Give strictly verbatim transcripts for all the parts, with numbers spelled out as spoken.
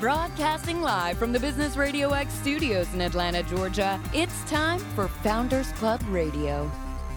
Broadcasting live from the Business Radio X studios in Atlanta, Georgia, it's time for Founders Club Radio.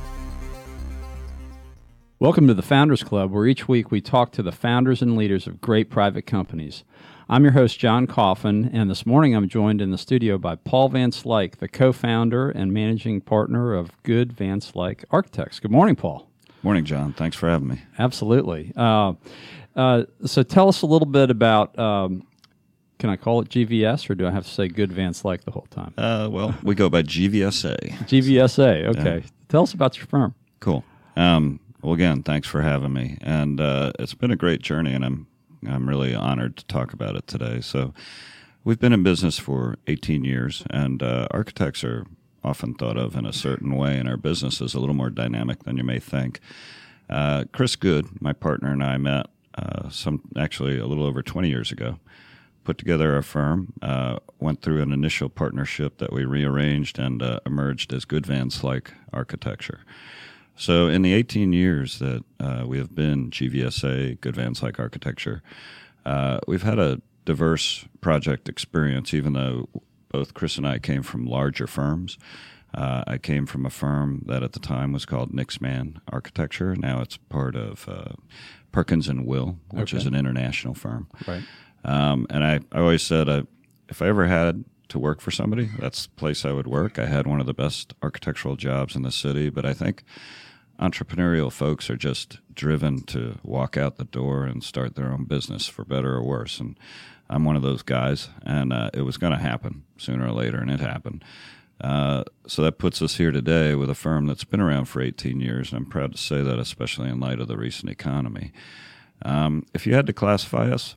Welcome to the Founders Club, where each week we talk to the founders and leaders of great private companies. I'm your host, John Coffin, and this morning I'm joined in the studio by Paul Van Slyke, the co-founder and managing partner of Good Van Slyke Architects. Good morning, Paul. Morning, John. Thanks for having me. Absolutely. Uh, uh, so tell us a little bit about, um, can I call it G V S, or do I have to say Good Van Slyke the whole time? Uh, well, we go by G V S A. G V S A, okay. Yeah. Tell us about your firm. Cool. Um, well, again, thanks for having me. And uh, it's been a great journey, and I'm I'm really honored to talk about it today. So we've been in business for eighteen years, and uh, architects are often thought of in a certain way, and our business is a little more dynamic than you may think. Uh, Chris Good, my partner, and I met uh, some actually a little over twenty years ago. Put together a firm, uh, went through an initial partnership that we rearranged and uh, emerged as Good Van Slyke Architecture. So in the eighteen years that uh, we have been G V S A, Good Van Slyke Architecture, uh, we've had a diverse project experience, even though both Chris and I came from larger firms. Uh, I came from a firm that at the time was called Nixman Architecture. Now it's part of uh, Perkins and Will, which okay. is an international firm. Right. Um, and I, I always said uh, if I ever had to work for somebody, that's the place I would work. I had one of the best architectural jobs in the city, but I think entrepreneurial folks are just driven to walk out the door and start their own business, for better or worse. And I'm one of those guys, and uh, it was going to happen sooner or later, and it happened. Uh, so that puts us here today with a firm that's been around for eighteen years, and I'm proud to say that, especially in light of the recent economy. Um, if you had to classify us,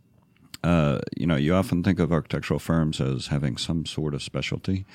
Uh, you know, you often think of architectural firms as having some sort of specialty.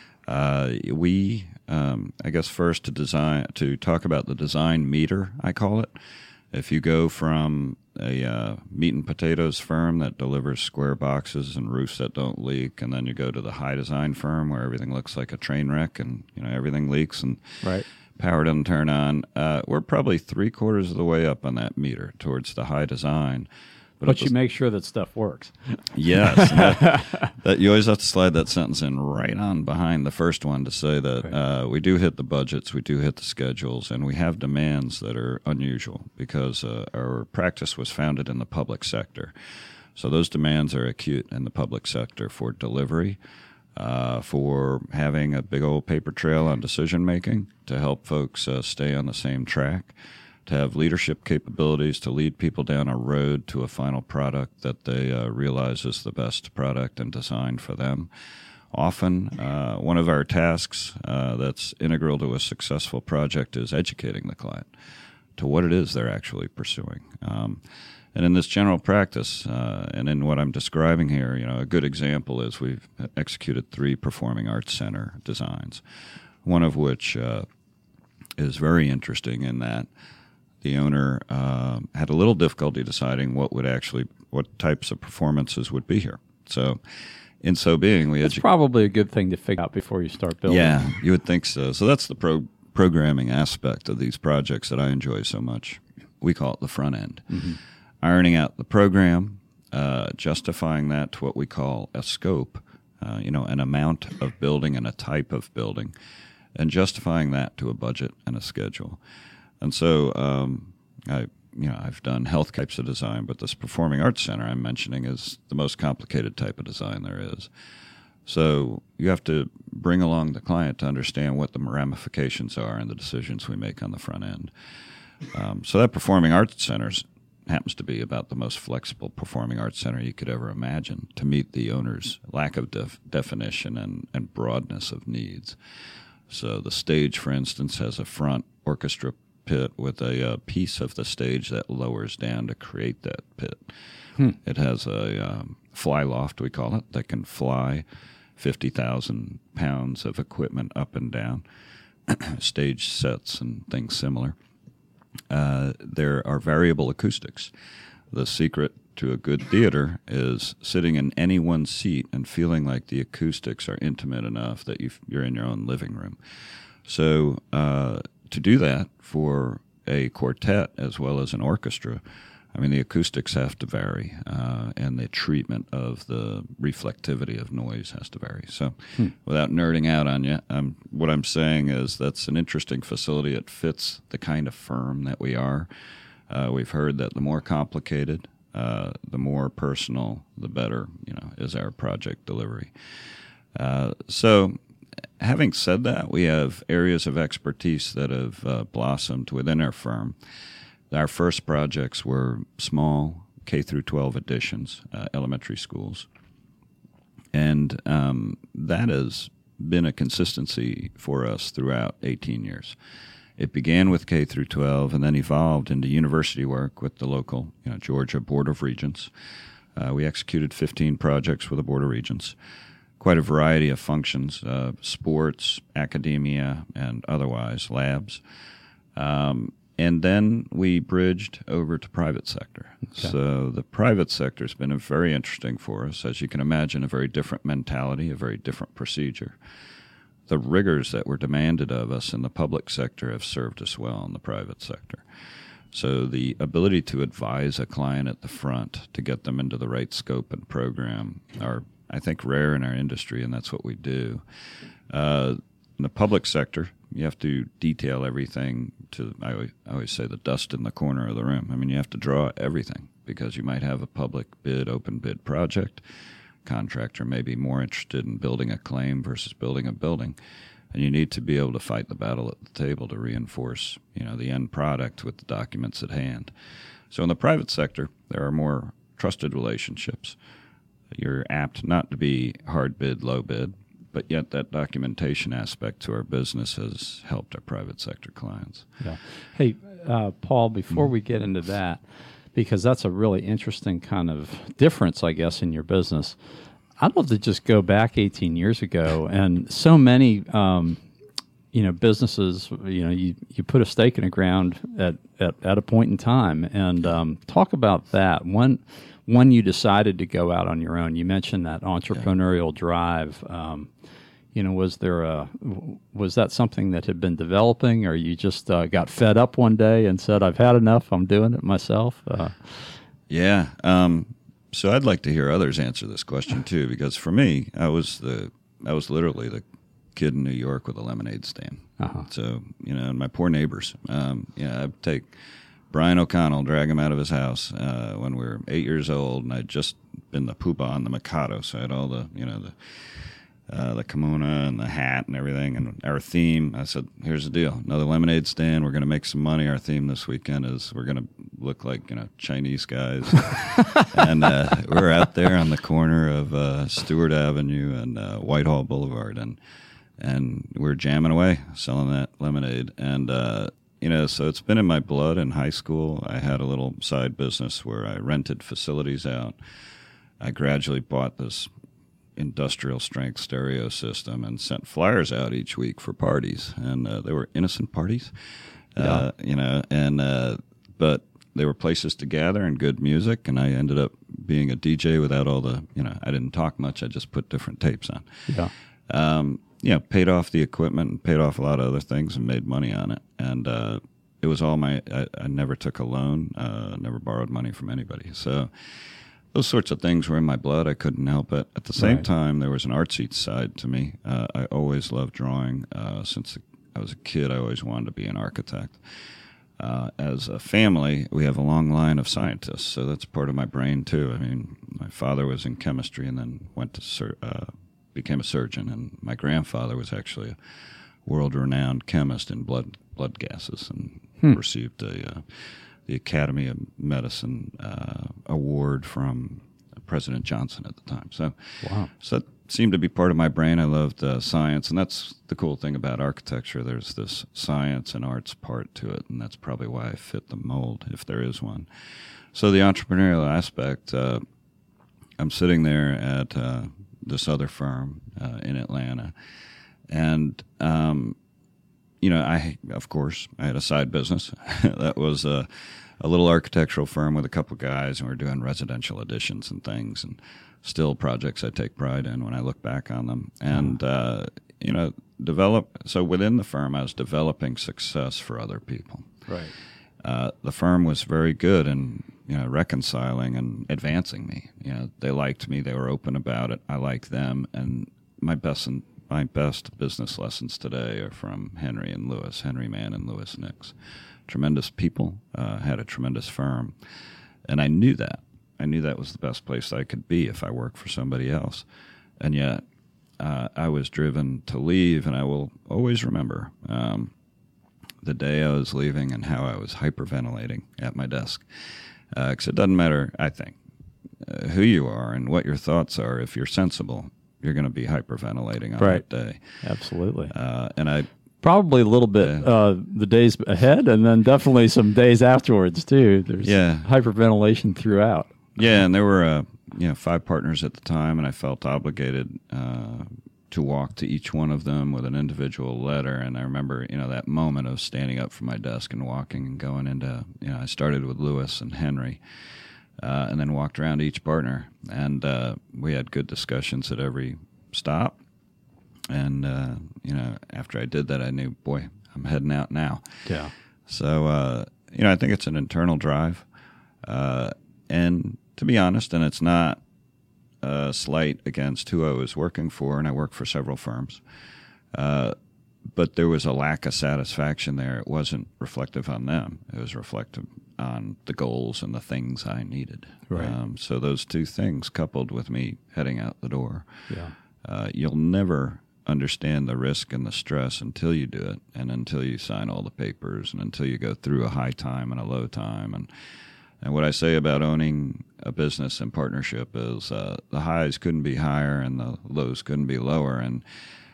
Uh, we, um, I guess, first to design to talk about the design meter, I call it. If you go from a uh, meat and potatoes firm that delivers square boxes and roofs that don't leak, and then you go to the high design firm where everything looks like a train wreck and you know everything leaks and right. power doesn't turn on, uh, we're probably three quarters of the way up on that meter towards the high design. But, but you make sure that stuff works. Yes. that, that you always have to slide that sentence in right on behind the first one to say that right. uh, we do hit the budgets, we do hit the schedules, and we have demands that are unusual because uh, our practice was founded in the public sector. So those demands are acute in the public sector for delivery, uh, for having a big old paper trail on decision making to help folks uh, stay on the same track, to have leadership capabilities to lead people down a road to a final product that they uh, realize is the best product and designed for them. Often, uh, one of our tasks uh, that's integral to a successful project is educating the client to what it is they're actually pursuing. Um, and in this general practice, uh, and in what I'm describing here, you know, a good example is we've executed three performing arts center designs, one of which uh, is very interesting in that the owner uh, had a little difficulty deciding what would actually, what types of performances would be here. So, in so being, we It's edu- probably a good thing to figure out before you start building. Yeah, you would think so. So that's the pro- programming aspect of these projects that I enjoy so much. We call it the front end. Mm-hmm. Ironing out the program, uh, justifying that to what we call a scope, uh, you know, an amount of building and a type of building, and justifying that to a budget and a schedule. And so, um, I, you know, I've done health types of design, but this performing arts center I'm mentioning is the most complicated type of design there is. So you have to bring along the client to understand what the ramifications are and the decisions we make on the front end. Um, so that performing arts center happens to be about the most flexible performing arts center you could ever imagine to meet the owner's lack of def- definition and, and broadness of needs. So the stage, for instance, has a front orchestra pit with a uh, piece of the stage that lowers down to create that pit. Hmm. It has a um, fly loft, we call it, that can fly fifty thousand pounds of equipment up and down, stage sets and things similar. Uh, there are variable acoustics. The secret to a good theater is sitting in any one seat and feeling like the acoustics are intimate enough that you've, you're in your own living room. So uh, to do that for a quartet as well as an orchestra, I mean, the acoustics have to vary, uh, and the treatment of the reflectivity of noise has to vary. So hmm. without nerding out on you, um, what I'm saying is that's an interesting facility. It fits the kind of firm that we are. Uh, we've heard that the more complicated, uh, the more personal, the better, you know, is our project delivery. Uh, so having said that, we have areas of expertise that have uh, blossomed within our firm. Our first projects were small K through twelve additions, uh, elementary schools. And um, that has been a consistency for us throughout eighteen years. It began with K through twelve and then evolved into university work with the local, you know, Georgia Board of Regents. Uh, we executed fifteen projects with the Board of Regents. Quite a variety of functions, uh, sports, academia, and otherwise, labs. Um, And then we bridged over to private sector. Okay. So the private sector has been a very interesting for us. As you can imagine, a very different mentality, a very different procedure. The rigors that were demanded of us in the public sector have served us well in the private sector. So the ability to advise a client at the front to get them into the right scope and program are, I think, rare in our industry, and that's what we do. Uh, in the public sector, you have to detail everything to, I always, I always say, the dust in the corner of the room. I mean, you have to draw everything because you might have a public bid, open bid project. Contractor may be more interested in building a claim versus building a building. And you need to be able to fight the battle at the table to reinforce, you know, the end product with the documents at hand. So in the private sector, there are more trusted relationships. You're apt not to be hard bid, low bid, but yet that documentation aspect to our business has helped our private sector clients. Yeah. Hey, uh, Paul, before mm-hmm. we get into that, because that's a really interesting kind of difference, I guess, in your business, I'd love to just go back eighteen years ago, and so many, um, you know, businesses, you know, you, you put a stake in the ground at, at, at a point in time, and um, talk about that. When, when you decided to go out on your own, you mentioned that entrepreneurial yeah. drive. Um, you know, was there a, was that something that had been developing, or you just uh, got fed up one day and said, I've had enough, I'm doing it myself? Uh, yeah. Um, so I'd like to hear others answer this question too, because for me, I was the, I was literally the kid in New York with a lemonade stand. Uh-huh. So, you know, and my poor neighbors, um, you know, I'd take Brian O'Connell, drag him out of his house uh, when we were eight years old, and I'd just been the poobah on the Mikado, so I had all the, you know, the uh, the kimono and the hat and everything, and our theme, I said, here's the deal, another lemonade stand, we're going to make some money. Our theme this weekend is we're going to look like, you know, Chinese guys. And uh, we're out there on the corner of uh, Stewart Avenue and uh, Whitehall Boulevard, and and we're jamming away, selling that lemonade, and uh you know, so it's been in my blood. In high school, I had a little side business where I rented facilities out. I gradually bought this industrial strength stereo system and sent flyers out each week for parties. And uh, they were innocent parties, yeah. uh, you know, and uh, but they were places to gather and good music. And I ended up being a D J without all the, you know, I didn't talk much. I just put different tapes on. Yeah. Um, you know, paid off the equipment and paid off a lot of other things and made money on it. And uh, it was all my, I, I never took a loan, uh, never borrowed money from anybody. So those sorts of things were in my blood. I couldn't help it. At the same right. time, there was an artsy side to me. Uh, I always loved drawing. Uh, since I was a kid, I always wanted to be an architect. Uh, as a family, we have a long line of scientists, so that's part of my brain, too. I mean, my father was in chemistry and then went to sur- uh, became a surgeon, and my grandfather was actually a world-renowned chemist in blood blood gases, and hmm. received a, uh, the Academy of Medicine uh, award from President Johnson at the time. So, wow. so that seemed to be part of my brain. I loved uh, science, and that's the cool thing about architecture. There's this science and arts part to it, and that's probably why I fit the mold, if there is one. So the entrepreneurial aspect, uh, I'm sitting there at uh, this other firm uh, in Atlanta. And, um, you know, I, of course, I had a side business. That was a, a little architectural firm with a couple guys, and we were doing residential additions and things, and still projects I take pride in when I look back on them. And, uh, you know, develop, so within the firm, I was developing success for other people. Right. Uh, the firm was very good, and you know, reconciling and advancing me. You know, they liked me. They were open about it. I liked them. And my best and my best business lessons today are from Henry and Lewis, Henry Mann and Lewis Nix. Tremendous people, uh, had a tremendous firm. And I knew that. I knew that was the best place I could be if I worked for somebody else. And yet uh, I was driven to leave, and I will always remember um, the day I was leaving and how I was hyperventilating at my desk. Because uh, it doesn't matter, I think, uh, who you are and what your thoughts are. If you're sensible, you're going to be hyperventilating on right. that day. Absolutely. Uh, and I probably a little bit uh, uh, the days ahead, and then definitely some days afterwards too. There's yeah. hyperventilation throughout. Yeah, and there were uh, you know five partners at the time, and I felt obligated uh, to walk to each one of them with an individual letter. And I remember, you know, that moment of standing up from my desk and walking and going into, you know, I started with Lewis and Henry, uh, and then walked around to each partner. And uh, we had good discussions at every stop. And, uh, you know, after I did that, I knew, boy, I'm heading out now. Yeah. So, uh, you know, I think it's an internal drive. Uh, and to be honest, and it's not a slight against who I was working for, and I worked for several firms, uh, but there was a lack of satisfaction there. It wasn't reflective on them. It was reflective on the goals and the things I needed. Right. Um, so those two things coupled with me heading out the door, Yeah. uh, you'll never understand the risk and the stress until you do it, and until you sign all the papers, and until you go through a high time and a low time. And and what I say about owning a business in partnership is uh, the highs couldn't be higher and the lows couldn't be lower. And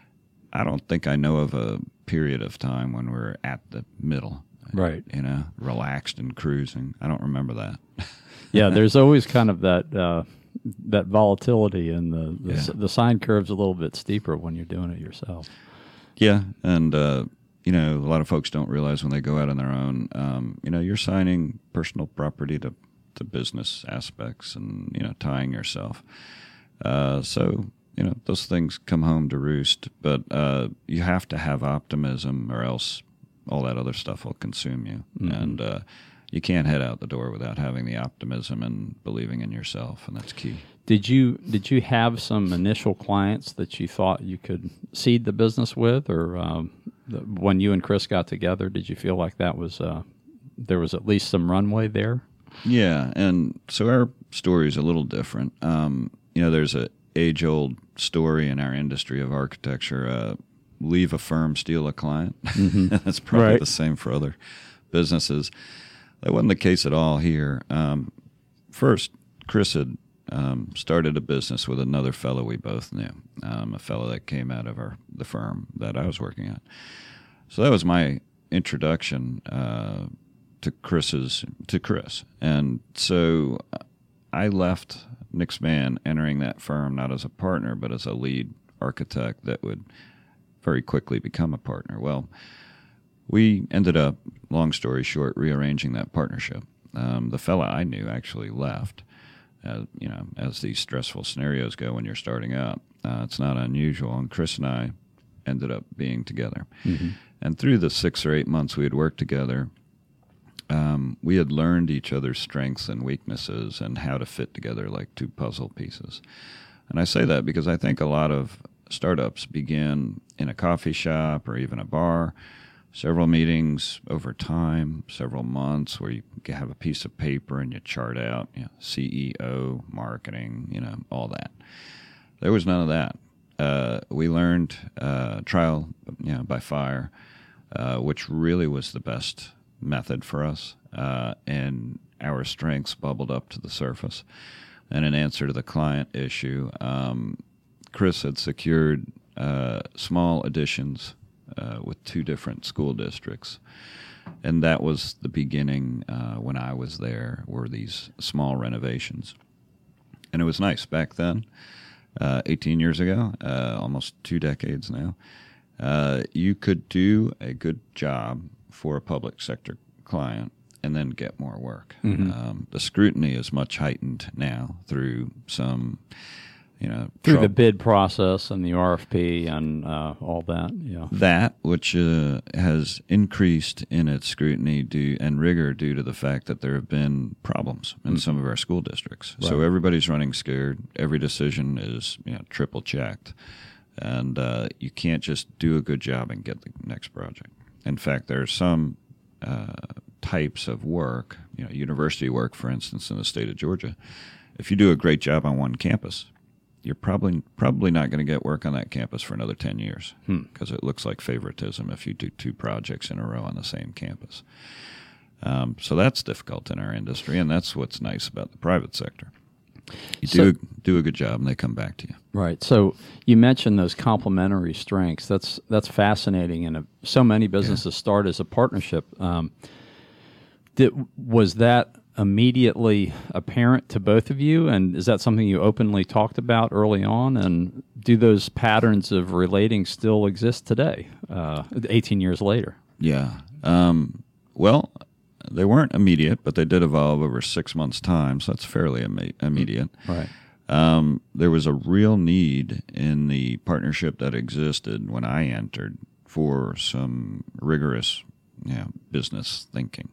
I don't think I know of a period of time when we're at the middle, Right. You know, relaxed and cruising. I don't remember that. Yeah, there's always kind of that uh, that volatility, and the the, Yeah. s- the sine curve's a little bit steeper when you're doing it yourself. Yeah, and uh, you know, a lot of folks don't realize when they go out on their own, um, you know, you're signing personal property to, to business aspects, and, you know, tying yourself. Uh, so, you know, those things come home to roost, but uh, you have to have optimism, or else all that other stuff will consume you. Mm-hmm. And uh, you can't head out the door without having the optimism and believing in yourself, and that's key. Did you did you have some initial clients that you thought you could seed the business with, or um, the, when you and Chris got together, did you feel like that was uh, there was at least some runway there? Yeah, and so our story is a little different. Um, you know, there's a age-old story in our industry of architecture: uh, leave a firm, steal a client. Mm-hmm. That's probably Right. the same for other businesses. That wasn't the case at all here. Um, first, Chris had um, started a business with another fellow we both knew, um, a fellow that came out of our the firm that I was working at. So that was my introduction uh, to Chris's to Chris, and so I left Nix Mann, entering that firm not as a partner but as a lead architect that would very quickly become a partner. Well, we ended up, long story short, rearranging that partnership. Um, the fella I knew actually left. Uh, you know, as these stressful scenarios go when you're starting up, uh, it's not unusual. And Chris and I ended up being together. Mm-hmm. And through the six or eight months we had worked together, um, we had learned each other's strengths and weaknesses and how to fit together like two puzzle pieces. And I say that because I think a lot of startups begin in a coffee shop or even a bar, several meetings over time, several months, where you have a piece of paper and you chart out, you know, C E O, marketing, you know, all that. There was none of that. Uh, we learned uh, trial, you know, by fire, uh, which really was the best method for us, uh, and our strengths bubbled up to the surface. And in answer to the client issue, um, Chris had secured uh, small additions Uh, with two different school districts. And that was the beginning uh, when I was there, were these small renovations. And it was nice back then, uh, eighteen years ago, uh, almost two decades now. Uh, you could do a good job for a public sector client and then get more work. Mm-hmm. Um, the scrutiny is much heightened now through some you know, through trou- the bid process and the R F P and uh, all that. Yeah, that which uh, has increased in its scrutiny due and rigor due to the fact that there have been problems in mm. some of our school districts. Right. So everybody's running scared. Every decision is, you know, triple checked, and uh, you can't just do a good job and get the next project. In fact, there are some uh, types of work, you know, university work, for instance, in the state of Georgia. If you do a great job on one campus, you're probably probably not going to get work on that campus for another ten years because hmm. it looks like favoritism if you do two projects in a row on the same campus. Um, so that's difficult in our industry, and that's what's nice about the private sector. You so, do do a good job, and they come back to you. Right. So you mentioned those complementary strengths. That's that's fascinating, and uh, so many businesses yeah. start as a partnership. Um, did, was that immediately apparent to both of you, and is that something you openly talked about early on? And do those patterns of relating still exist today, uh, eighteen years later? Yeah. Um, well, they weren't immediate, but they did evolve over six months' time, so that's fairly Im- immediate. Right. Um, there was a real need in the partnership that existed when I entered for some rigorous, you know, business thinking.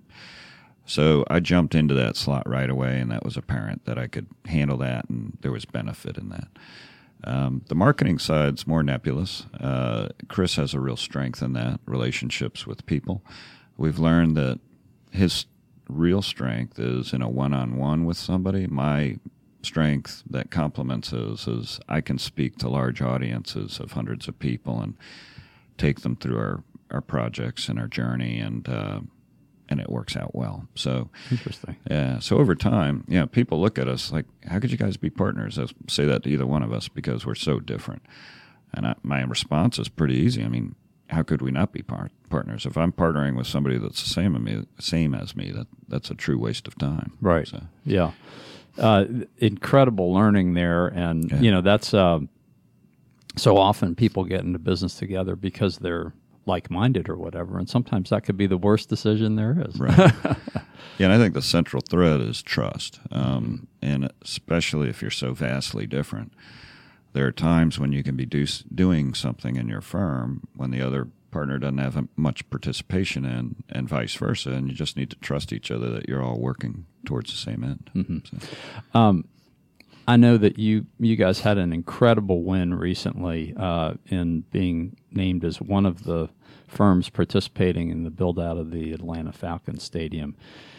So I jumped into that slot right away, and that was apparent that I could handle that, and there was benefit in that. Um, the marketing side's more nebulous. Uh, Chris has a real strength in that, relationships with people. We've learned that his real strength is in a one-on-one with somebody. My strength that complements his is I can speak to large audiences of hundreds of people and take them through our, our projects and our journey, and uh, and it works out well. So interesting. Yeah. So over time, yeah, people look at us like, how could you guys be partners? I say that to either one of us because we're so different. And I, my response is pretty easy. I mean, how could we not be par- partners? If I'm partnering with somebody that's the same as me, same as me, that that's a true waste of time. Right. So. Yeah. Uh, incredible learning there, and yeah. you know that's uh, so often people get into business together because they're like-minded or whatever, and sometimes that could be the worst decision there is. Right. Yeah, and I think the central thread is trust, um, and especially if you're so vastly different. There are times when you can be do, doing something in your firm when the other partner doesn't have much participation in, and vice versa, and you just need to trust each other that you're all working towards the same end. Mm-hmm. So. Um, I know that you you guys had an incredible win recently uh, in being named as one of the firms participating in the build-out of the Atlanta Falcons Stadium.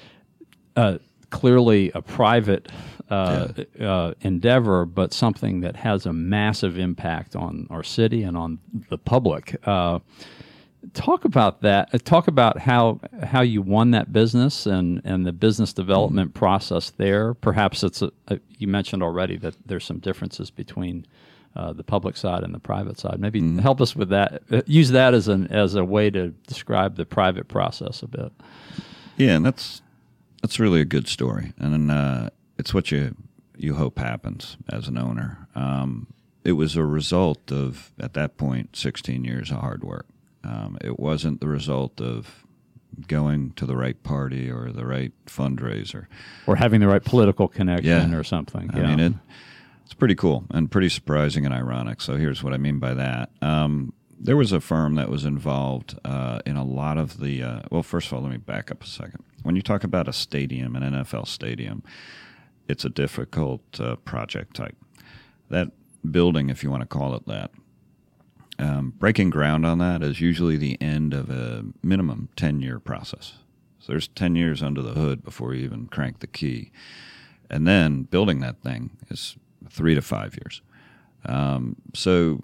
Uh, clearly a private uh, yeah. uh, endeavor, but something that has a massive impact on our city and on the public. Uh, talk about that. Uh, talk about how how you won that business and, and the business development mm-hmm. process there. Perhaps it's a, a, you mentioned already that there's some differences between uh, the public side and the private side. Maybe mm-hmm. help us with that. Uh, use that as an as a way to describe the private process a bit. Yeah, and that's. That's really a good story, and uh, it's what you you hope happens as an owner. Um, it was a result of, at that point, sixteen years of hard work. Um, it wasn't the result of going to the right party or the right fundraiser. Or having the right political connection yeah. or something. I yeah. mean, it, it's pretty cool and pretty surprising and ironic, so here's what I mean by that. Um, there was a firm that was involved uh, in a lot of the uh, – well, first of all, let me back up a second. When you talk about a stadium, an N F L stadium, it's a difficult uh, project type. That building, if you want to call it that, um, breaking ground on that is usually the end of a minimum ten-year process. So there's ten years under the hood before you even crank the key. And then building that thing is three to five years. Um, so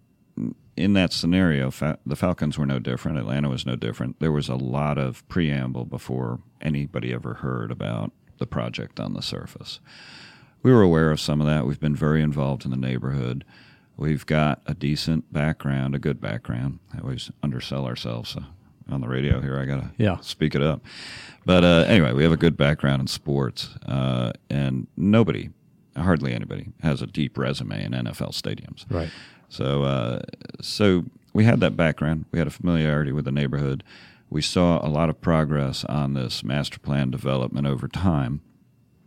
in that scenario, Fa- the Falcons were no different. Atlanta was no different. There was a lot of preamble before anybody ever heard about the project on the surface. We were aware of some of that. We've been very involved in the neighborhood. We've got a decent background, a good background. I always undersell ourselves so on the radio here. I got to yeah. speak it up. But uh, anyway, we have a good background in sports, uh, and nobody, hardly anybody, has a deep resume in N F L stadiums. Right. So, uh, so we had that background. We had a familiarity with the neighborhood. We saw a lot of progress on this master plan development over time.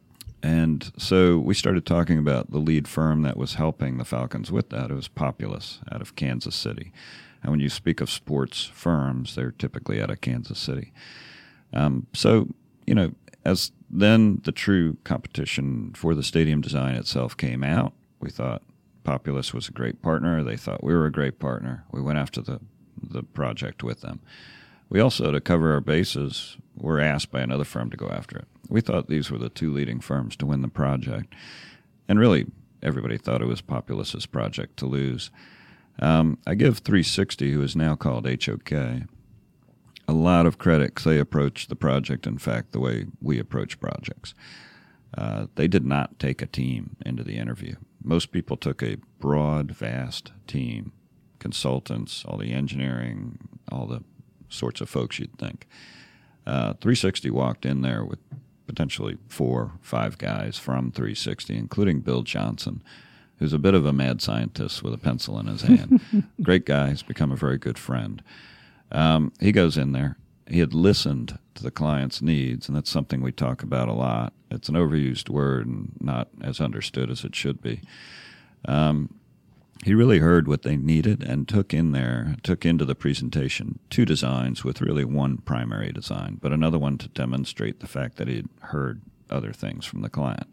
And so we started talking about the lead firm that was helping the Falcons with that. It was Populous out of Kansas City. And when you speak of sports firms, they're typically out of Kansas City. Um, so, you know, as then the true competition for the stadium design itself came out, we thought Populous was a great partner. They thought we were a great partner. We went after the, the project with them. We also, to cover our bases, were asked by another firm to go after it. We thought these were the two leading firms to win the project. And really, everybody thought it was Populous's project to lose. Um, I give three sixty, who is now called H O K, a lot of credit because they approached the project, in fact, the way we approach projects. Uh, they did not take a team into the interview. Most people took a broad, vast team, consultants, all the engineering, all the sorts of folks you'd think. Uh, three sixty walked in there with potentially four, five guys from three sixty, including Bill Johnson, who's a bit of a mad scientist with a pencil in his hand. Great guy. He's become a very good friend. Um, he goes in there. He had listened to the client's needs, and that's something we talk about a lot. It's an overused word and not as understood as it should be. Um, he really heard what they needed and took in there, took into the presentation two designs with really one primary design, but another one to demonstrate the fact that he'd heard other things from the client.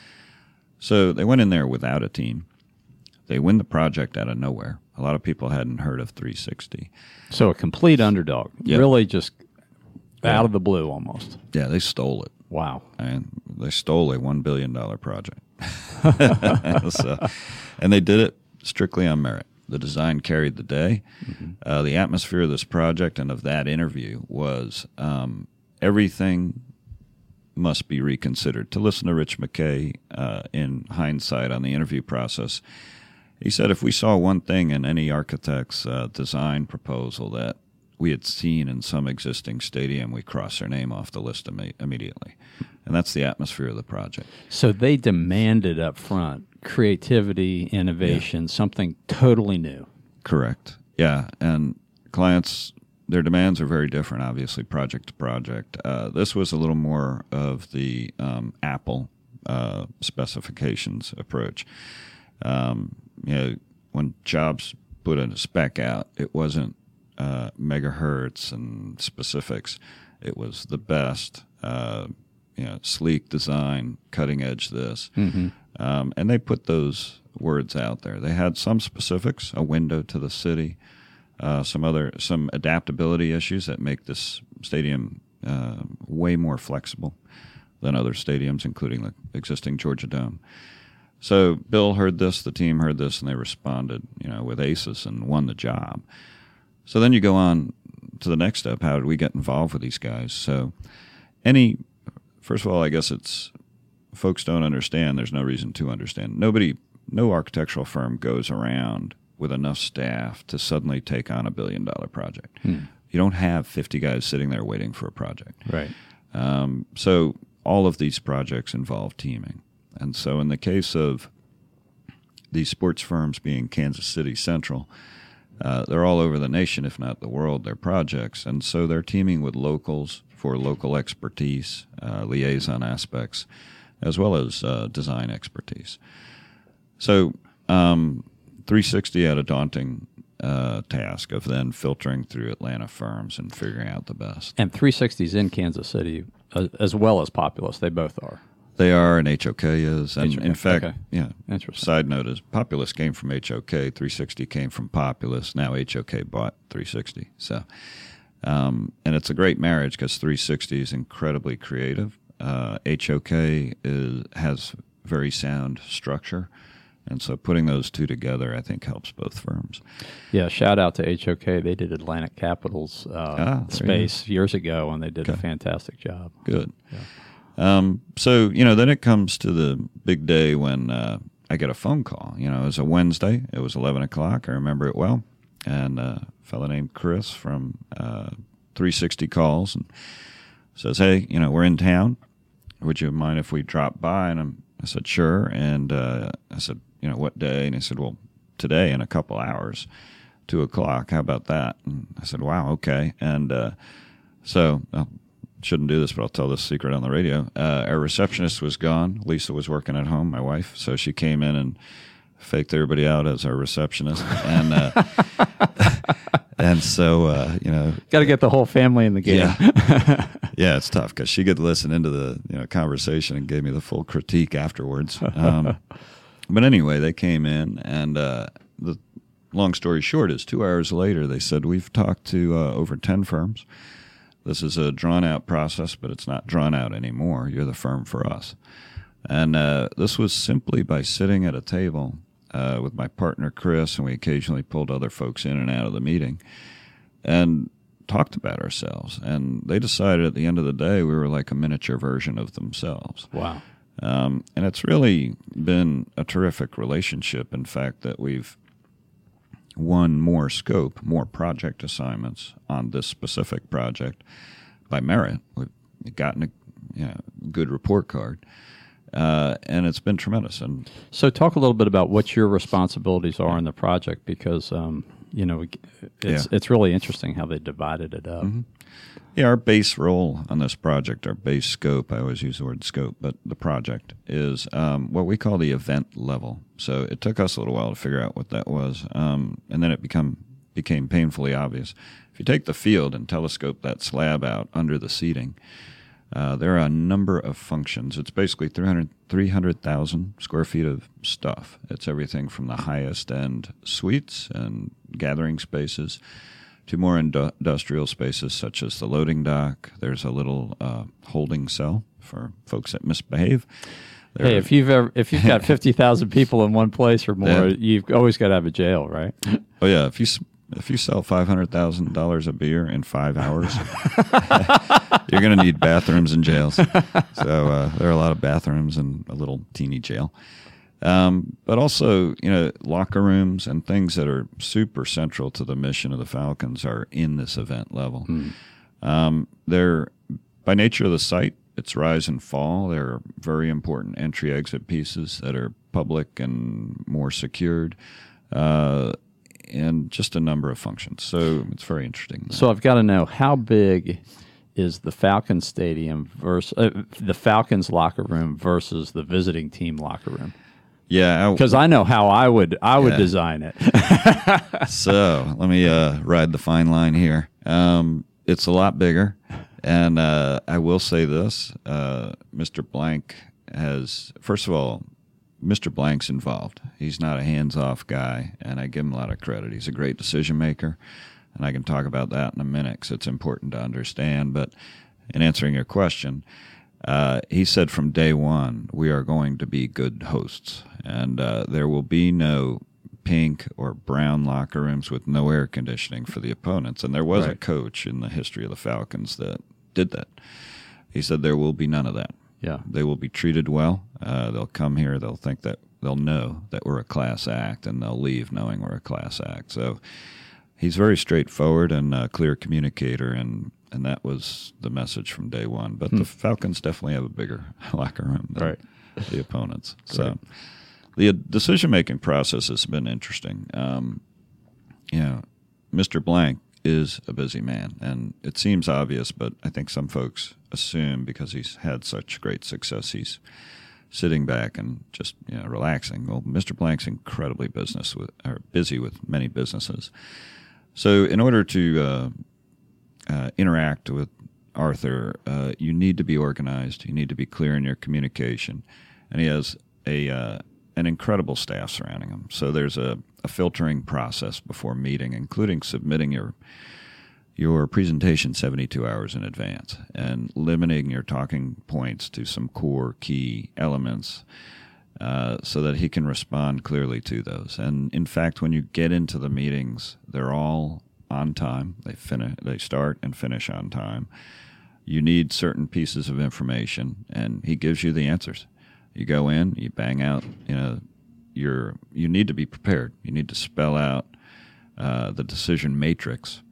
So they went in there without a team. They win the project out of nowhere. A lot of people hadn't heard of three sixty. So a complete underdog, Yep. really just Yeah. out of the blue almost. Yeah, they stole it. Wow. And they stole a one billion dollars project. so, and they did it strictly on merit. The design carried the day. Mm-hmm. Uh, the atmosphere of this project and of that interview was um, everything must be reconsidered. To listen to Rich McKay uh, in hindsight on the interview process, he said if we saw one thing in any architect's uh, design proposal that we had seen in some existing stadium, we crossed their name off the list imme- immediately. And that's the atmosphere of the project. So they demanded up front creativity, innovation, yeah. something totally new. Correct. Yeah, and clients, their demands are very different, obviously, project to project. Uh, this was a little more of the um, Apple uh, specifications approach. Um, you know, when Jobs put a spec out, it wasn't uh, megahertz and specifics. It was the best, uh, you know, sleek design, cutting edge this. Mm-hmm. Um, and they put those words out there. They had some specifics, a window to the city, uh, some other some adaptability issues that make this stadium uh, way more flexible than other stadiums, including the existing Georgia Dome. So Bill heard this, the team heard this, and they responded, you know, with aces and won the job. So then you go on to the next step. How did we get involved with these guys? So any, first of all, I guess it's, folks don't understand. There's no reason to understand. Nobody, no architectural firm goes around with enough staff to suddenly take on a billion dollar project. Hmm. You don't have fifty guys sitting there waiting for a project. Right. Um, so all of these projects involve teaming. And so in the case of these sports firms being Kansas City Central, uh, they're all over the nation, if not the world, their projects. And so they're teaming with locals for local expertise, uh, liaison aspects, as well as uh, design expertise. So um, three sixty had a daunting uh, task of then filtering through Atlanta firms and figuring out the best. And three sixty's in Kansas City uh, as well as Populous. They both are. They are, and H O K is. And H O K. in fact, okay. yeah, Interesting. Side note is Populous came from H O K, three sixty came from Populous. Now H O K bought three sixty. So, um, and it's a great marriage because three sixty is incredibly creative. Uh, H O K is, has very sound structure. And so putting those two together, I think, helps both firms. Yeah, shout out to H O K. They did Atlantic Capitals uh, ah, space years ago, and they did okay. a fantastic job. Good. Yeah. Um, so, you know, then it comes to the big day when uh, I get a phone call. You know, it was a Wednesday. It was eleven o'clock. I remember it well. And uh, a fellow named Chris from uh, three sixty calls and says, hey, you know, we're in town. Would you mind if we drop by? And I'm, I said, sure. And uh, I said, you know, what day? And he said, well, today in a couple hours, two o'clock. How about that? And I said, wow, okay. And uh, so uh, shouldn't do this, but I'll tell this secret on the radio. Uh, our receptionist was gone. Lisa was working at home, my wife, so she came in and faked everybody out as our receptionist, and uh, and so uh, you know, got to get the whole family in the game. Yeah, yeah, it's tough because she could listen into the you know conversation and gave me the full critique afterwards. Um, but anyway, they came in, and uh, the long story short is, two hours later, they said, we've talked to uh, over ten firms. This is a drawn-out process, but it's not drawn out anymore. You're the firm for us. And uh, this was simply by sitting at a table uh, with my partner, Chris, and we occasionally pulled other folks in and out of the meeting and talked about ourselves. And they decided at the end of the day we were like a miniature version of themselves. Wow. Um, and it's really been a terrific relationship, in fact, that we've won more scope, more project assignments on this specific project by merit. We've gotten a you know, good report card, uh, and it's been tremendous. And so talk a little bit about what your responsibilities are in the project, because um, you know it's Yeah. it's really interesting how they divided it up. Mm-hmm. Yeah, our base role on this project, our base scope, I always use the word scope, but the project is um, what we call the event level. So it took us a little while to figure out what that was, um, and then it become, became painfully obvious. If you take the field and telescope that slab out under the seating, uh, there are a number of functions. It's basically three hundred thousand square feet of stuff. It's everything from the highest end suites and gathering spaces to more indu- industrial spaces such as the loading dock. There's a little uh, holding cell for folks that misbehave. There Hey, if you've ever if you've got fifty thousand people in one place or more, Yeah. you've always got to have a jail, right? Oh yeah, if you s- if you sell five hundred thousand dollars of beer in five hours, you're going to need bathrooms and jails. So uh, there are a lot of bathrooms and a little teeny jail. Um, but also, you know, locker rooms and things that are super central to the mission of the Falcons are in this event level. Hmm. Um, they're, by nature of the site, it's rise and fall. There are very important entry-exit pieces that are public and more secured, uh, and just a number of functions. So it's very interesting. So I've got to know, how big is the Falcons Stadium versus uh, the Falcons locker room versus the visiting team locker room? Yeah, Because I know how I would I would Yeah. design it. So let me uh, ride the fine line here. Um, it's a lot bigger, and uh, I will say this: uh, Mister Blank has, first of all, Mister Blank's involved. He's not a hands-off guy, and I give him a lot of credit. He's a great decision maker, and I can talk about that in a minute because it's important to understand. But in answering your question, uh, he said from day one, we are going to be good hosts, and uh, there will be no pink or brown locker rooms with no air conditioning for the opponents. And there was Right. a coach in the history of the Falcons that did that. He said there will be none of that. Yeah. They will be treated well. Uh, they'll come here. They'll think that they'll know that we're a class act, and they'll leave knowing we're a class act. So he's very straightforward and a clear communicator, and, and that was the message from day one. But Hmm. the Falcons definitely have a bigger locker room than Right. the opponents. So the decision-making process has been interesting. Um, you know, Mister Blank is a busy man, and it seems obvious, but I think some folks assume because he's had such great success, he's sitting back and just you know relaxing. Well, Mister Blank's incredibly business with, or busy with many businesses. So in order to uh, uh, interact with Arthur, uh, you need to be organized. You need to be clear in your communication, and he has a uh, an incredible staff surrounding him. So there's a, a filtering process before meeting, including submitting your your presentation seventy-two hours in advance and limiting your talking points to some core key elements uh, so that he can respond clearly to those. And in fact, when you get into the meetings, they're all on time. They finish, they start and finish on time. You need certain pieces of information, and he gives you the answers. You go in, you bang out, you know, you're, you need to be prepared. You need to spell out uh, the decision matrix.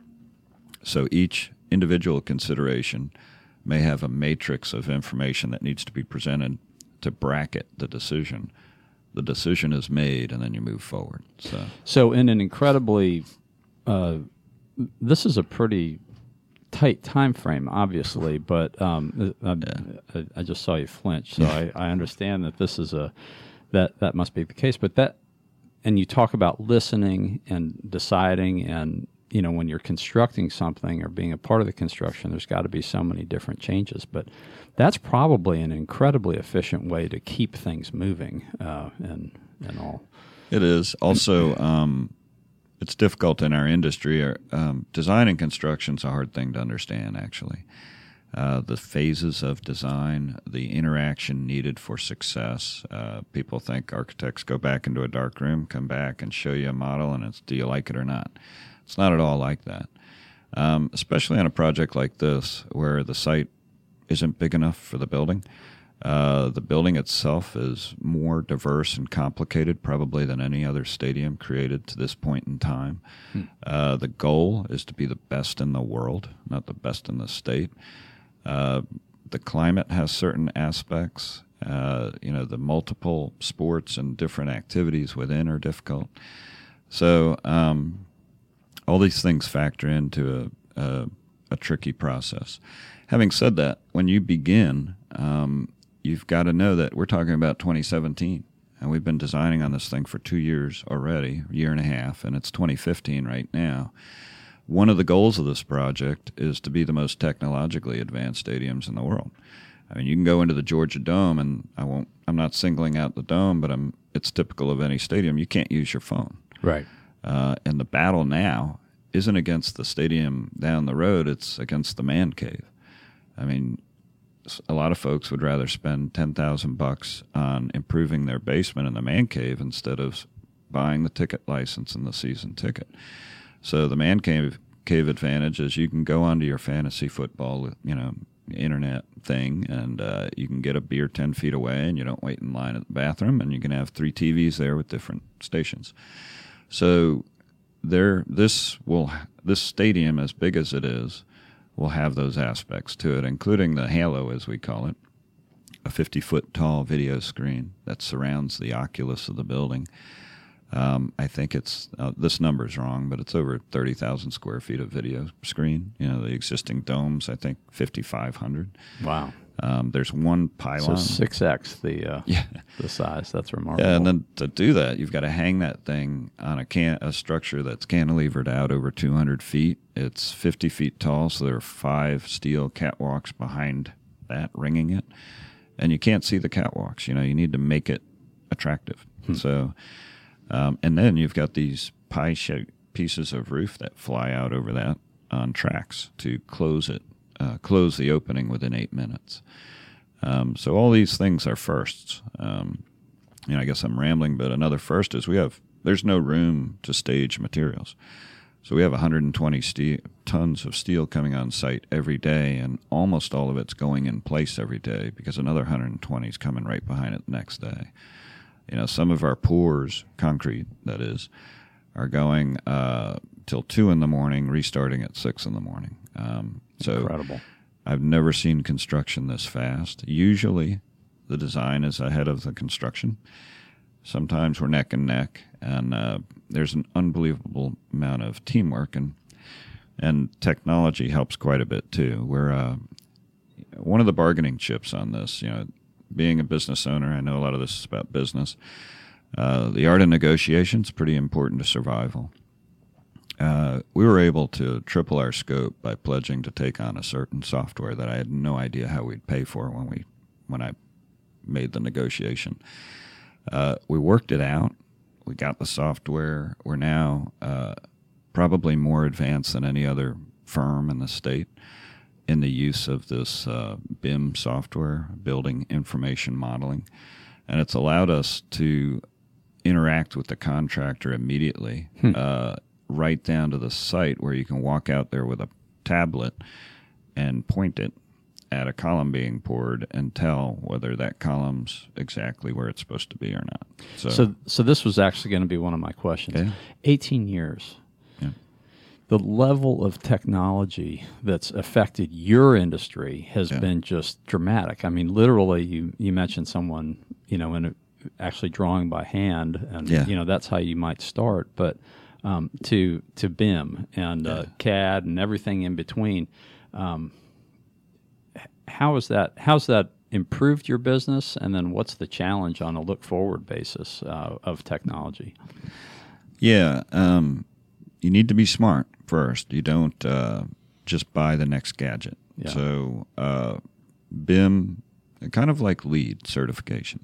So each individual consideration may have a matrix of information that needs to be presented to bracket the decision. The decision is made, and then you move forward. So, So in an incredibly, uh, this is a pretty tight time frame, obviously, but um, I, I, I just saw you flinch, so I, I understand that this is a that that must be the case. But that, and you talk about listening and deciding, and you know, when you're constructing something or being a part of the construction, there's got to be so many different changes. But that's probably an incredibly efficient way to keep things moving, uh, and and all. It is also. Um, It's difficult in our industry. Um, design and construction is a hard thing to understand, actually. Uh, the phases of design, the interaction needed for success. Uh, people think architects go back into a dark room, come back and show you a model, and it's, do you like it or not? It's not at all like that, um, especially on a project like this where the site isn't big enough for the building. Uh, the building itself is more diverse and complicated probably than any other stadium created to this point in time. Hmm. Uh, the goal is to be the best in the world, not the best in the state. Uh, the climate has certain aspects. Uh, you know, the multiple sports and different activities within are difficult. So um, all these things factor into a, a, a tricky process. Having said that, when you begin, um, you've got to know that we're talking about twenty seventeen, and we've been designing on this thing for two years already, a year and a half, and it's twenty fifteen right now. One of the goals of this project is to be the most technologically advanced stadiums in the world. I mean, you can go into the Georgia Dome, and I won't. I'm not singling out the Dome, but I'm. It's typical of any stadium. You can't use your phone. Right. Uh, and the battle now isn't against the stadium down the road. It's against the man cave. I mean, a lot of folks would rather spend ten thousand bucks on improving their basement in the man cave instead of buying the ticket license and the season ticket. So the man cave cave advantage is you can go onto your fantasy football, you know, internet thing, and uh, you can get a beer ten feet away, and you don't wait in line at the bathroom, and you can have three T Vs there with different stations. So there, this will this stadium, as big as it is, will have those aspects to it, including the halo, as we call it, a fifty-foot tall video screen that surrounds the oculus of the building. Um, I think it's, uh, this number's wrong, but it's over thirty thousand square feet of video screen. You know, the existing domes, I think, fifty-five hundred. Wow. Um, there's one pylon. So six X the uh, yeah. the size. That's remarkable. Yeah, and then to do that, you've got to hang that thing on a can a structure that's cantilevered out over two hundred feet. It's fifty feet tall, so there are five steel catwalks behind that ringing it. And you can't see the catwalks. You know, you need to make it attractive. Hmm. So, um, and then you've got these pie-shaped pieces of roof that fly out over that on tracks to close it. Uh, close the opening within eight minutes. Um, so all these things are firsts. Um, you know, I guess I'm rambling, but another first is we have, there's no room to stage materials. So we have one hundred twenty steel, tons of steel coming on site every day, and almost all of it's going in place every day because another one hundred twenty is coming right behind it the next day. You know, some of our pours, concrete that is, are going uh, till two in the morning, restarting at six in the morning. Um, so Incredible. I've never seen construction this fast. Usually the design is ahead of the construction. Sometimes we're neck and neck, and uh, there's an unbelievable amount of teamwork, and and technology helps quite a bit too. We're uh, one of the bargaining chips on this. You know, being a business owner, I know a lot of this is about business. Uh, the art of negotiation is pretty important to survival. Uh, we were able to triple our scope by pledging to take on a certain software that I had no idea how we'd pay for when we when I made the negotiation. Uh, we worked it out. We got the software. We're now uh, probably more advanced than any other firm in the state in the use of this uh, B I M software, Building Information Modeling, and it's allowed us to interact with the contractor immediately. Hmm. Uh, right down to the site where you can walk out there with a tablet and point it at a column being poured and tell whether that column's exactly where it's supposed to be or not. So, so, so this was actually going to be one of my questions. Yeah. eighteen years. Yeah. The level of technology that's affected your industry has yeah. been just dramatic. I mean, literally, you, you mentioned someone, you know, in a, actually drawing by hand, and, yeah. you know, that's how you might start. But Um, to to B I M and uh, yeah. C A D and everything in between. Um, how is that? How's that improved your business? And then what's the challenge on a look forward basis uh, of technology? Yeah, um, you need to be smart first. You don't uh, just buy the next gadget. Yeah. So uh, B I M, kind of like LEED certification.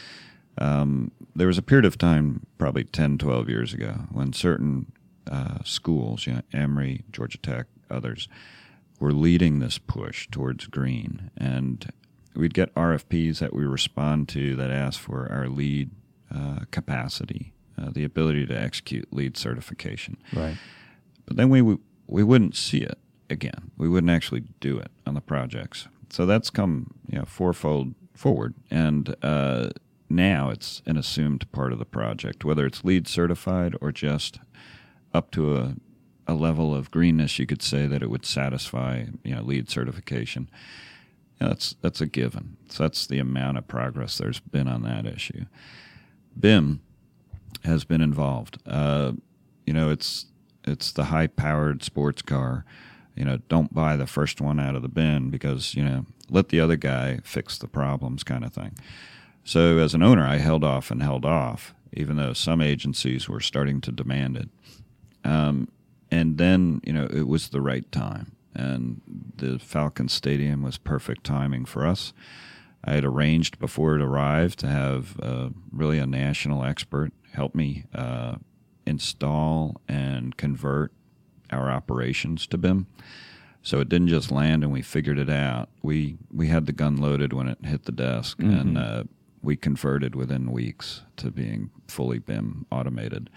Um, there was a period of time, probably ten, twelve years ago, when certain uh, schools, you know, Emory, Georgia Tech, others, were leading this push towards green. And we'd get R F Ps that we respond to that ask for our LEED uh, capacity, uh, the ability to execute LEED certification. Right. But then we w- we wouldn't see it again. We wouldn't actually do it on the projects. So that's come, you know, fourfold forward. And uh, now it's an assumed part of the project, whether it's LEED certified or just up to a, a level of greenness, you could say that it would satisfy, you know, LEED certification. You know, that's that's a given. So that's the amount of progress there's been on that issue. B I M has been involved. Uh, you know, it's it's the high-powered sports car. You know, don't buy the first one out of the bin because, you know, let the other guy fix the problems kind of thing. So as an owner, I held off and held off, even though some agencies were starting to demand it. Um, and then, you know, it was the right time. And the Falcon Stadium was perfect timing for us. I had arranged before it arrived to have uh, really a national expert help me uh, install and convert our operations to B I M. So it didn't just land and we figured it out. We we had the gun loaded when it hit the desk, mm-hmm. and uh, we converted within weeks to being fully B I M automated.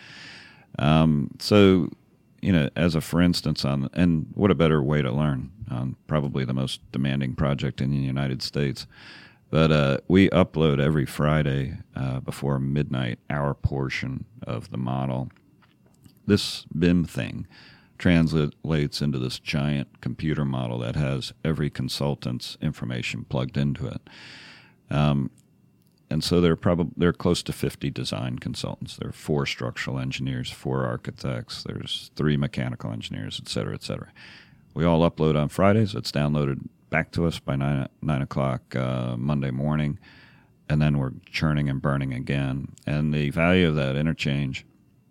Um, so, you know, as a for instance on, and what a better way to learn on probably the most demanding project in the United States. But uh, we upload every Friday uh, before midnight our portion of the model. This B I M thing translates into this giant computer model that has every consultant's information plugged into it. Um, and so there are probably there are close to fifty design consultants. There are four structural engineers, four architects. There's three mechanical engineers, et cetera, et cetera. We all upload on Fridays. It's downloaded back to us by nine nine o'clock uh, Monday morning, and then we're churning and burning again. And the value of that interchange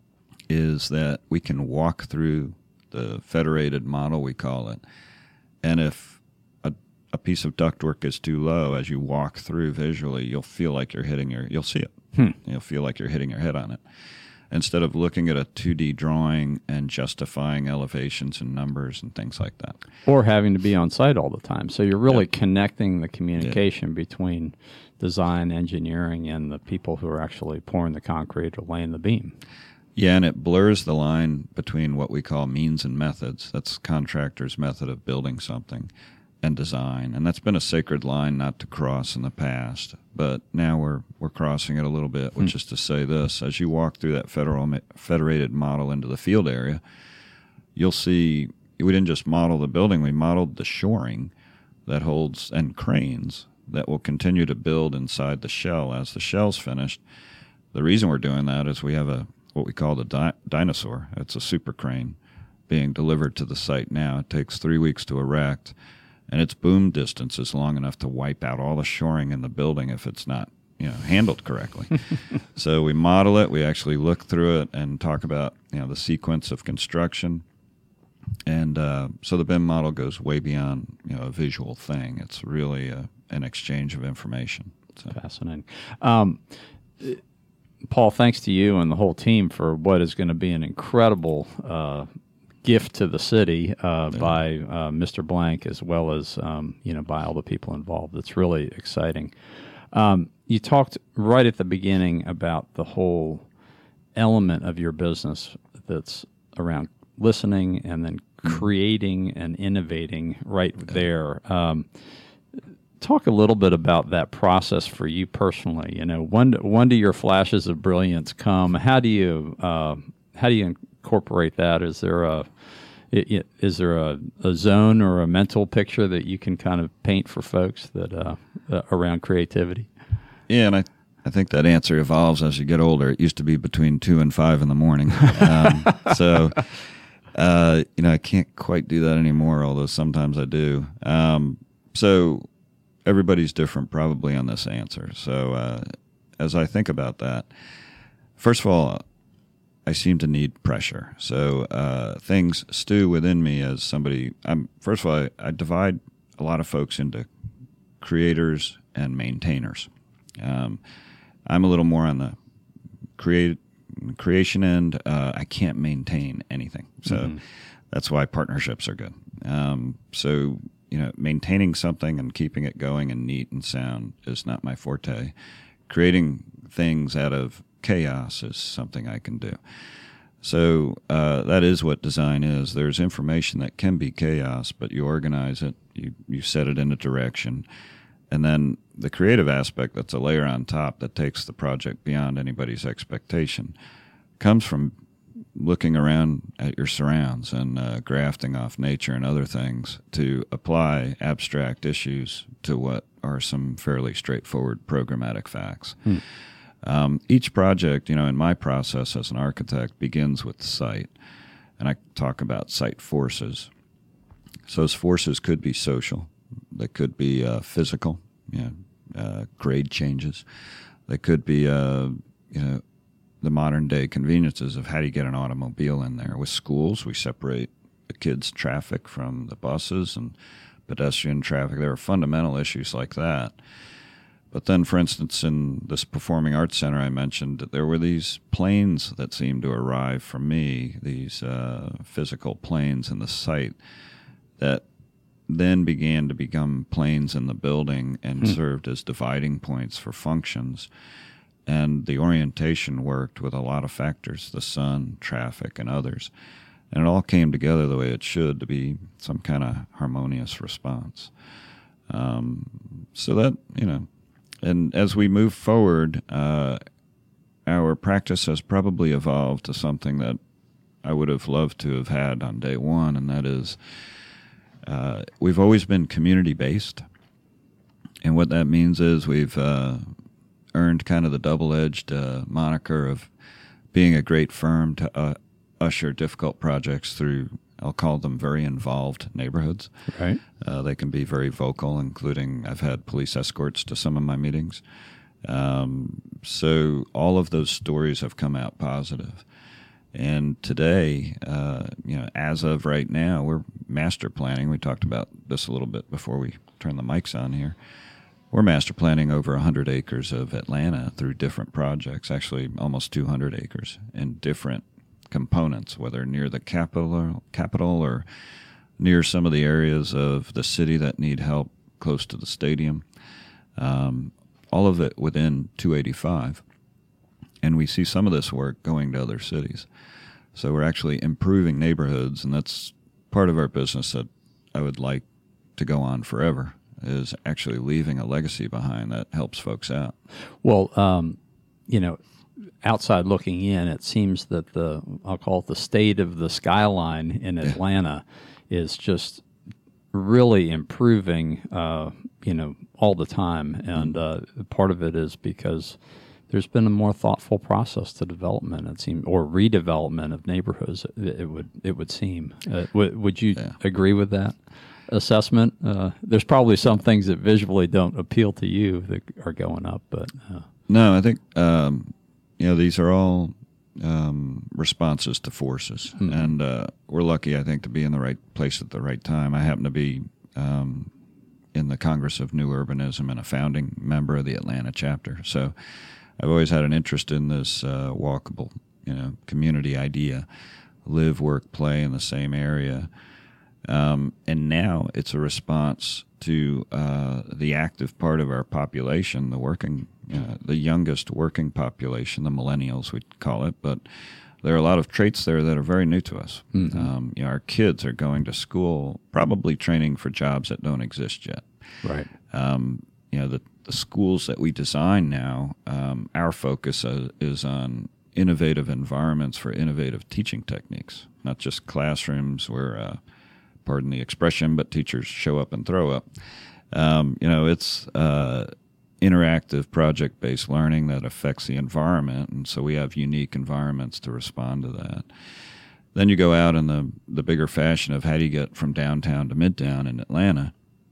is that we can walk through the federated model, we call it, and if a, a piece of ductwork is too low, as you walk through visually, you'll feel like you're hitting your, you'll see it. Hmm. You'll feel like you're hitting your head on it. Instead of looking at a two D drawing and justifying elevations and numbers and things like that. Or having to be on site all the time. So you're really yep. connecting the communication yep. between design, engineering, and the people who are actually pouring the concrete or laying the beam. Yeah, and it blurs the line between what we call means and methods. That's contractors' method of building something, and design. And that's been a sacred line not to cross in the past. But now we're we're crossing it a little bit, which mm. is to say this. As you walk through that federal federated model into the field area, you'll see we didn't just model the building, we modeled the shoring that holds, and cranes that will continue to build inside the shell as the shell's finished. The reason we're doing that is we have a what we call the di- dinosaur. It's a super crane being delivered to the site now. It takes three weeks to erect, and its boom distance is long enough to wipe out all the shoring in the building if it's not, you know, handled correctly. So we model it. We actually look through it and talk about, you know, the sequence of construction. And uh, so the B I M model goes way beyond, you know, a visual thing. It's really a, an exchange of information. So. Fascinating. Um, Paul, thanks to you and the whole team for what is going to be an incredible uh, gift to the city uh, yeah. by uh, Mister Blank, as well as um, you know, by all the people involved. It's really exciting. Um, you talked right at the beginning about the whole element of your business that's around listening and then creating and innovating right there. Um, Talk a little bit about that process for you personally. You know, when when do your flashes of brilliance come? How do you uh, how do you incorporate that? Is there a is there a, a zone or a mental picture that you can kind of paint for folks that uh, uh, around creativity? Yeah, and I I think that answer evolves as you get older. It used to be between two and five in the morning. Um, so. uh, you know, I can't quite do that anymore, although sometimes I do. Um, so everybody's different probably on this answer. So uh, as I think about that, first of all, I seem to need pressure. So uh, things stew within me as somebody. I'm first of all, I, I divide a lot of folks into creators and maintainers. Um, I'm a little more on the create, creation end. Uh, I can't maintain anything, so mm-hmm. that's why partnerships are good. Um, so you know, maintaining something and keeping it going and neat and sound is not my forte. Creating things out of chaos is something I can do. So uh, that is what design is. There's information that can be chaos, but you organize it, you, you set it in a direction, and then the creative aspect that's a layer on top that takes the project beyond anybody's expectation comes from looking around at your surrounds and uh, grafting off nature and other things to apply abstract issues to what are some fairly straightforward programmatic facts. Hmm. Um, each project, you know, in my process as an architect begins with the site, and I talk about site forces. So those forces could be social, they could be uh, physical, you know, uh, grade changes, they could be, uh, you know, the modern day conveniences of how do you get an automobile in there. With schools, we separate the kids' traffic from the buses and pedestrian traffic. There are fundamental issues like that. But then, for instance, in this performing arts center I mentioned, there were these planes that seemed to arrive from me, these uh, physical planes in the site that then began to become planes in the building and hmm. served as dividing points for functions. And the orientation worked with a lot of factors, the sun, traffic, and others. And it all came together the way it should to be some kind of harmonious response. Um, so that, you know, and as we move forward, uh, our practice has probably evolved to something that I would have loved to have had on day one, and that is uh, we've always been community-based. And what that means is we've uh, earned kind of the double-edged uh, moniker of being a great firm to uh, usher difficult projects through, I'll call them very involved neighborhoods. Right. Uh, they can be very vocal, including I've had police escorts to some of my meetings. Um, so all of those stories have come out positive. And today, uh, you know, as of right now, we're master planning. We talked about this a little bit before we turn the mics on here. We're master planning over one hundred acres of Atlanta through different projects, actually almost two hundred acres in different components, whether near the capital, capital or near some of the areas of the city that need help close to the stadium. Um, all of it within two eighty-five. And we see some of this work going to other cities. So we're actually improving neighborhoods, and that's part of our business that I would like to go on forever, is actually leaving a legacy behind that helps folks out. Well, um, you know, outside looking in, it seems that the, I'll call it the state of the skyline in Atlanta yeah. is just really improving, uh, you know, all the time. And uh, part of it is because there's been a more thoughtful process to development, it seems, or redevelopment of neighborhoods, it, it would it would seem. Uh, w- would you yeah. agree with that assessment? Uh, there's probably some things that visually don't appeal to you that are going up, but... Uh. No, I think... Um, You know, these are all um, responses to forces, mm-hmm. and uh, we're lucky, I think, to be in the right place at the right time. I happen to be um, in the Congress of New Urbanism and a founding member of the Atlanta chapter, so I've always had an interest in this uh, walkable, you know, community idea, live, work, play in the same area, um, and now it's a response to uh, the active part of our population, the working Uh, the youngest working population, the millennials we'd call it, but there are a lot of traits there that are very new to us. Mm-hmm. Um, you know, our kids are going to school, probably training for jobs that don't exist yet. Right. Um, you know, the, the schools that we design now, um, our focus uh, is on innovative environments for innovative teaching techniques, not just classrooms where, uh, pardon the expression, but teachers show up and throw up. Um, you know, it's... Uh, interactive project-based learning that affects the environment, and so we have unique environments to respond to that. Then you go out in the, the bigger fashion of how do you get from downtown to midtown in Atlanta.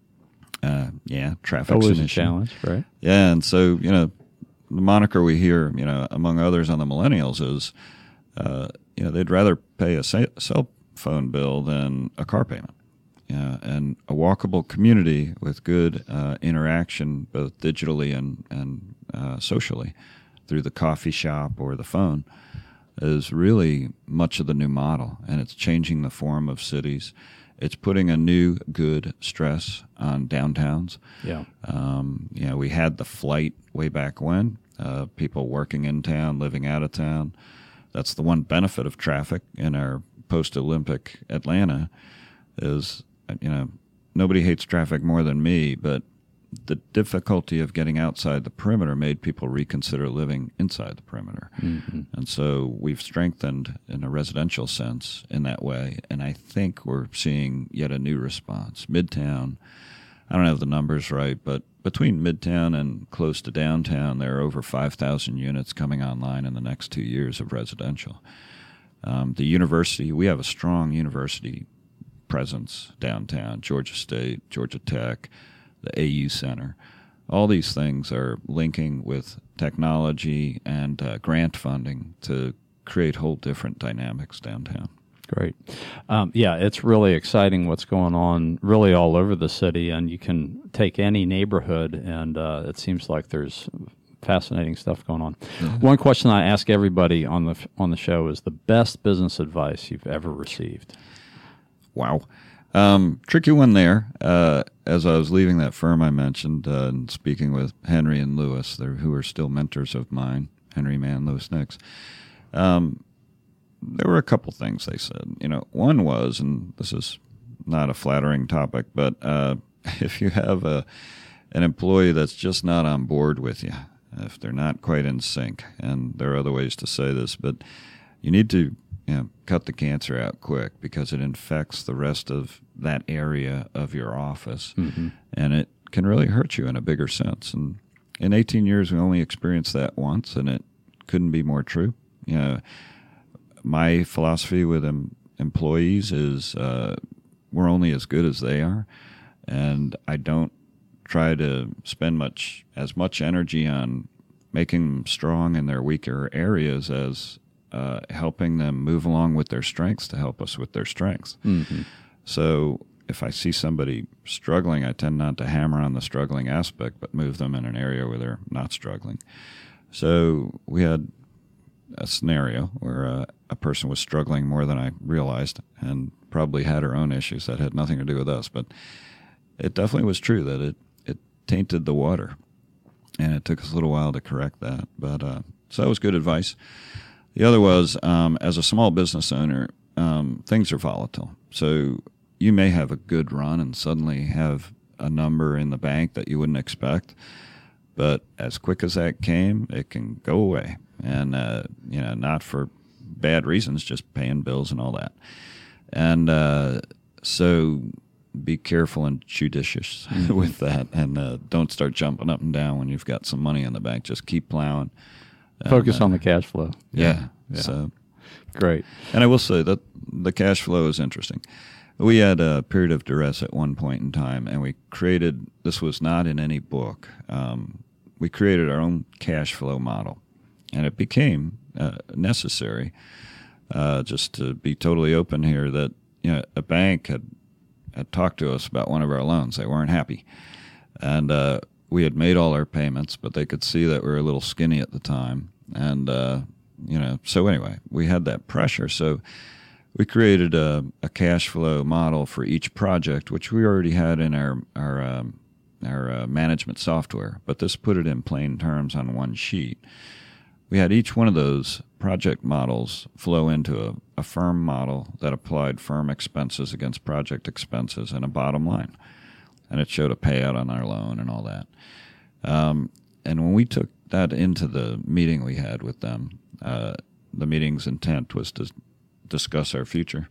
Uh, yeah, traffic's Always an a issue. challenge, right? Yeah, and so, you know, the moniker we hear, you know, among others on the millennials is, uh, you know, they'd rather pay a cell phone bill than a car payment. Yeah, and a walkable community with good uh, interaction, both digitally and, and uh, socially, through the coffee shop or the phone, is really much of the new model, and it's changing the form of cities. It's putting a new good stress on downtowns. Yeah. Um, you know, we had the flight way back when, uh, people working in town, living out of town. That's the one benefit of traffic in our post-Olympic Atlanta is, you know, nobody hates traffic more than me, but the difficulty of getting outside the perimeter made people reconsider living inside the perimeter. Mm-hmm. And so we've strengthened in a residential sense in that way, and I think we're seeing yet a new response. Midtown, I don't have the numbers right, but between Midtown and close to downtown, there are over five thousand units coming online in the next two years of residential. Um, the university, we have a strong university presence downtown, Georgia State, Georgia Tech, the A U Center. All these things are linking with technology and uh, grant funding to create whole different dynamics downtown. Great. Um, yeah, it's really exciting what's going on really all over the city, and you can take any neighborhood, and uh, it seems like there's fascinating stuff going on. Mm-hmm. One question I ask everybody on the on the show is the best business advice you've ever received. Wow. Um, tricky one there. Uh, as I was leaving that firm I mentioned uh, and speaking with Henry and Lewis, who are still mentors of mine, Henry Mann, Lewis Nix, um, there were a couple things they said. You know, one was, and this is not a flattering topic, but uh, if you have a an employee that's just not on board with you, if they're not quite in sync, and there are other ways to say this, but you need to you know, cut the cancer out quick because it infects the rest of that area of your office, mm-hmm. and it can really hurt you in a bigger sense. And in eighteen years, we only experienced that once, and it couldn't be more true. You know, my philosophy with em- employees is uh, we're only as good as they are, and I don't try to spend much as much energy on making them strong in their weaker areas as uh, helping them move along with their strengths to help us with their strengths. Mm-hmm. So if I see somebody struggling, I tend not to hammer on the struggling aspect, but move them in an area where they're not struggling. So we had a scenario where uh, a person was struggling more than I realized and probably had her own issues that had nothing to do with us. But it definitely was true that it, it tainted the water, and it took us a little while to correct that. But uh, so that was good advice. The other was, um, as a small business owner, um, things are volatile. So you may have a good run and suddenly have a number in the bank that you wouldn't expect. But as quick as that came, it can go away. And, uh, you know, not for bad reasons, just paying bills and all that. And uh, so be careful and judicious with that, and uh, don't start jumping up and down when you've got some money in the bank. Just keep plowing. Focus and, uh, on the cash flow. Yeah. yeah. So great. And I will say that the cash flow is interesting. We had a period of duress at one point in time, and we created, this was not in any book, um, we created our own cash flow model. And it became uh, necessary, uh, just to be totally open here, that you know a bank had, had talked to us about one of our loans. They weren't happy. And uh, we had made all our payments, but they could see that we were a little skinny at the time. And, uh, you know, so anyway, we had that pressure. So we created a, a cash flow model for each project, which we already had in our, our, um, our uh, management software. But this put it in plain terms on one sheet. We had each one of those project models flow into a, a firm model that applied firm expenses against project expenses and a bottom line. And it showed a payout on our loan and all that. Um, and when we took that into the meeting we had with them, uh, the meeting's intent was to discuss our future.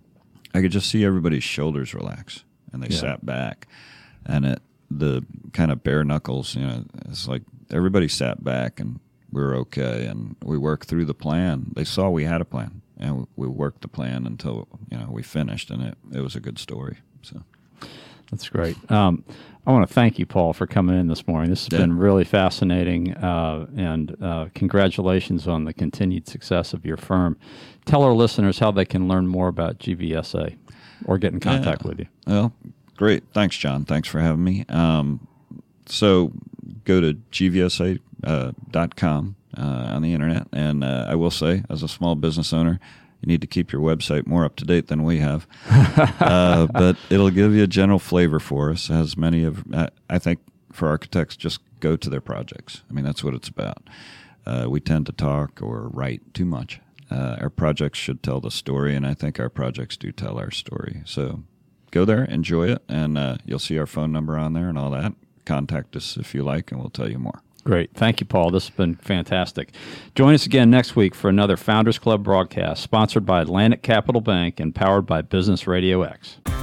I could just see everybody's shoulders relax, and they yeah. sat back. And it, the kind of bare knuckles, you know, it's like everybody sat back and we were okay, and we worked through the plan. They saw we had a plan. and we worked the plan until, you know, we finished, and it, it was a good story. So that's great. Um, I want to thank you, Paul, for coming in this morning. This has yeah. been really fascinating, uh, and uh, congratulations on the continued success of your firm. Tell our listeners how they can learn more about G V S A or get in contact yeah. with you. Well, great. Thanks, John. Thanks for having me. Um, so go to G V S A dot com uh, on the internet, and uh, I will say, as a small business owner, you need to keep your website more up to date than we have. uh, but it'll give you a general flavor for us, as many of, I think, for architects, just go to their projects. I mean, that's what it's about. Uh, we tend to talk or write too much. Uh, our projects should tell the story, and I think our projects do tell our story. So go there, enjoy it, and uh, you'll see our phone number on there and all that. Contact us if you like, and we'll tell you more. Great. Thank you, Paul. This has been fantastic. Join us again next week for another Founders Club broadcast, sponsored by Atlantic Capital Bank and powered by Business Radio X.